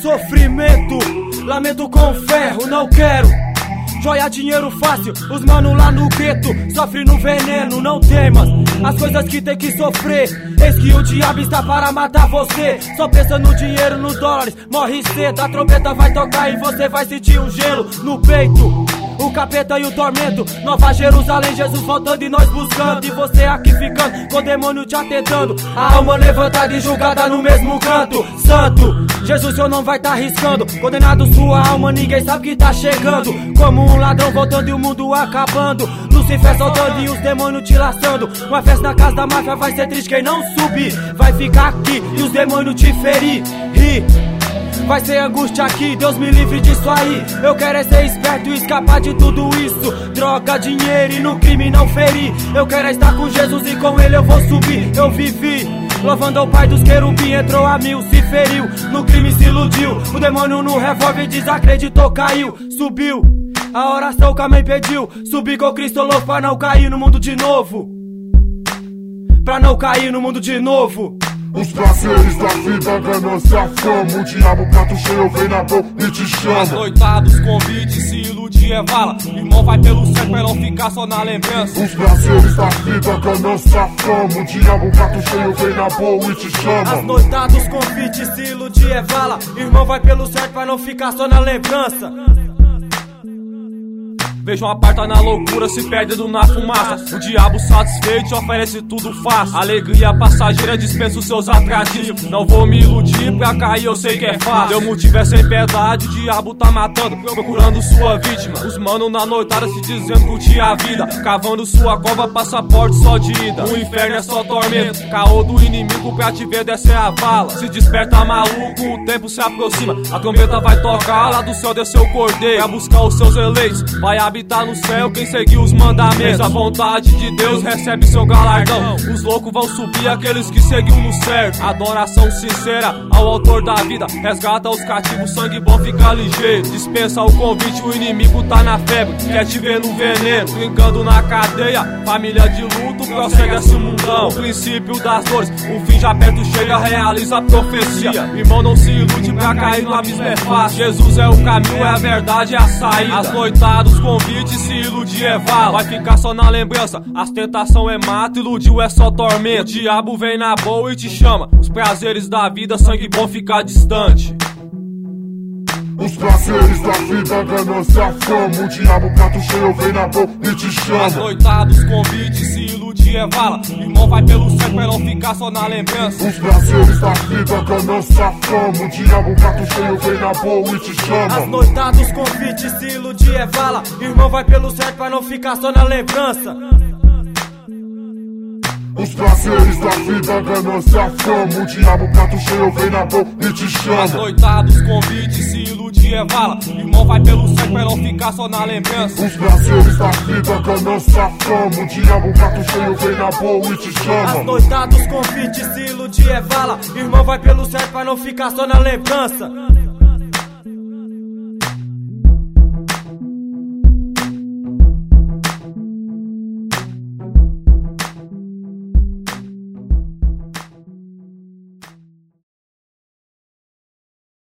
sofrimento, lamento com ferro, não quero joia, dinheiro fácil, os mano lá no gueto sofre no veneno, não temas as coisas que tem que sofrer. Eis que o diabo está para matar você. Só pensa no dinheiro, nos dólares, morre cedo. A trombeta vai tocar e você vai sentir um gelo no peito, o capeta e o tormento. Nova Jerusalém, Jesus voltando e nós buscando. E você aqui ficando, com o demônio te atentando. A alma levantada e julgada no mesmo canto. Santo, Jesus seu não vai tá arriscando. Condenado sua alma, ninguém sabe que tá chegando. Como um ladrão voltando e o mundo acabando. Lucifer soltando e os demônios te laçando. Uma festa na casa da máfia vai ser triste quem não subir. Vai ficar aqui e os demônios te ferir. Vai ser angústia aqui, Deus me livre disso aí. Eu quero é ser esperto e escapar de tudo isso. Droga, dinheiro e no crime não ferir. Eu quero é estar com Jesus e com ele eu vou subir. Eu vivi louvando ao pai dos querubim. Entrou a 1000, se feriu, no crime se iludiu. O demônio no revólver desacreditou, caiu, subiu. A oração que a mãe pediu. Subir com Cristo louco pra não cair no mundo de novo. Pra não cair no mundo de novo. Os prazeres da vida, ganância, fama. O diabo prato cheio vem na boca e te chama. As noitadas, convite, se iludir é vala. Irmão vai pelo céu pra não ficar só na lembrança. Os prazeres da vida, ganância, fama. O diabo prato cheio vem na boca e te chama. As noitadas, convite, se iludir é vala. Irmão vai pelo certo pra não ficar só na lembrança. Vejo uma parta na loucura, se perdendo na fumaça. O diabo satisfeito oferece tudo fácil. Alegria passageira dispensa os seus atrativos. Não vou me iludir, pra cair eu sei que é fácil. Seu motivo é sem piedade, o diabo tá matando, procurando sua vítima. Os mano na noitada se dizendo curtir a vida. Cavando sua cova, passaporte só de ida. O inferno é só tormento, caô do inimigo pra te ver descer a vala. Se desperta maluco, o tempo se aproxima. A trombeta vai tocar, lá do céu desceu o cordeiro pra buscar os seus eleitos. Vai habitar no céu quem seguiu os mandamentos. A vontade de Deus recebe seu galardão. Os loucos vão subir, aqueles que seguiu no certo. Adoração sincera ao autor da vida. Resgata os cativos, sangue bom fica ligeiro. Dispensa o convite, o inimigo tá na febre. Quer te ver no veneno, brincando na cadeia. Família de luto, prossegue esse mundão. O princípio das dores, o fim já perto chega, realiza a profecia. Irmão, não se ilude pra cair no abismo é fácil. Jesus é o caminho, é a verdade, é a saída. As noitadas, os convites, se iludir é vala. Vai ficar só na lembrança, as tentação é mata, iludiu é só tormento. O diabo vem na boa e te chama. Os prazeres da vida, sangue bom ficar distante. Os prazeres da vida, ganância, fama. O diabo prato cheio vem na boca e te chama. As noitadas, convites, se iludir é vala. Irmão vai pelo céu pra não ficar só na lembrança. Os prazeres da vida, ganância, fama. O diabo prato cheio vem na boa e te chama. As noitadas, convites, se iludir é vala. Irmão vai pelo certo pra não ficar só na lembrança. Os prazeres da vida, ganância, fama. O diabo prato cheio vem na boca e te chama. As noitadas, convites, se iludir é vala. Irmão vai pelo céu pra não ficar só na lembrança. Os prazeres da vida, ganância, fama. O diabo prato cheio vem na boa e te chama. As noitadas, convites, se iludir é vala. Irmão vai pelo certo pra não ficar só na lembrança.